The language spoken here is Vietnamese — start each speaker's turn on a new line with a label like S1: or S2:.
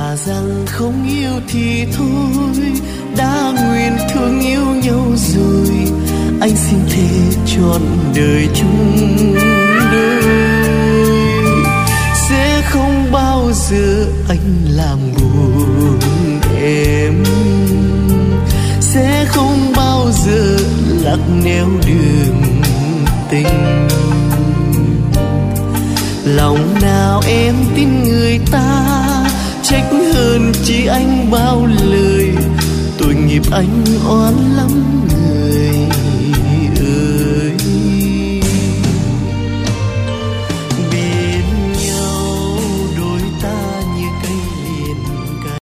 S1: thà rằng không yêu thì thôi, đã nguyện thương yêu nhau rồi, anh xin thề trọn đời chung đôi. Sẽ không bao giờ anh làm buồn em, sẽ không bao giờ lạc nẻo đường tình. Lòng nào em tin người ta, trách hơn chỉ anh bao lời, tội nghiệp anh oan lắm